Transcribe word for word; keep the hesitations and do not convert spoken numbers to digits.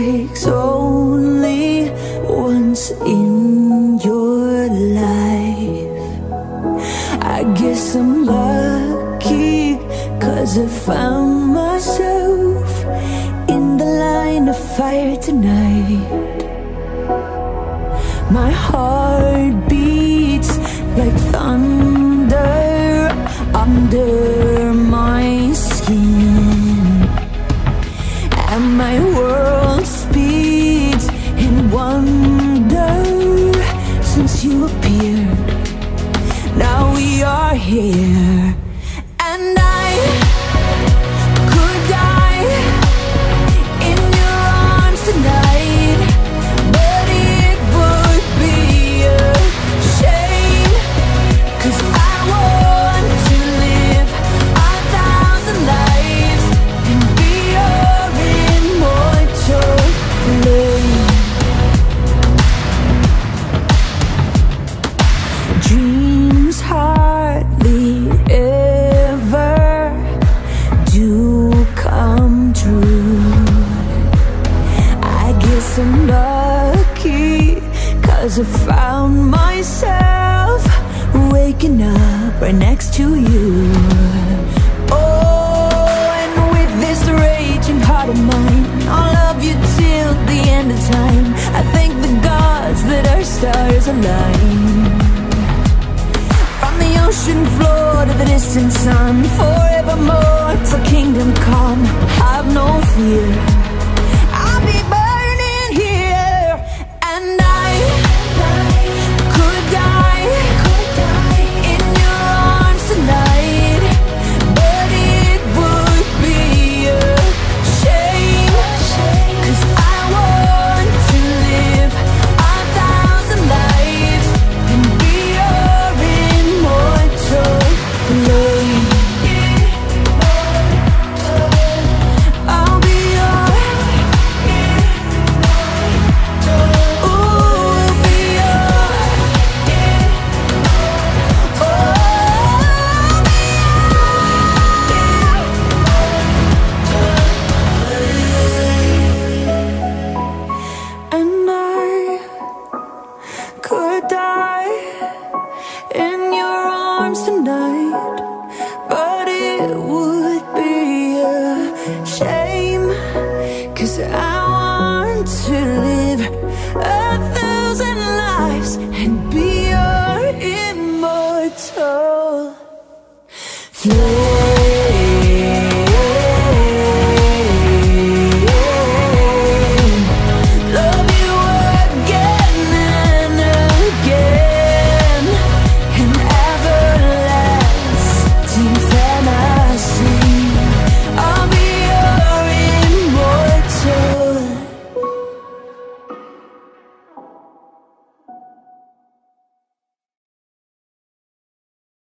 takes only once in your life. I guess I'm lucky, 'cause I found myself in the line of fire tonight. My heart beats like thunder under my skin, and my world speeds in wonder since you appeared. Now we are here, and I could die in your arms tonight, but it would be a shame, 'cause I want to live a thousand lives and be your immortal flame. Dreams hardly ever do come true. I guess I'm lucky, 'cause I found myself waking up right next to you. Oh, and with this raging heart of mine, I'll love you till the end of time. I thank the gods that our stars align. From the ocean floor to the distant sun, forevermore till kingdom come. Have no fear, I'll be burning here, and I could die in your arms tonight, but it would be a shame, 'cause I want to live a thousand lives and be your immortal flame. I'll be your, ooh, I'll be your, oh, I'll be and I could die in your arms tonight, but it would be a shame, 'cause I want to live a thousand lives and be your immortal flame.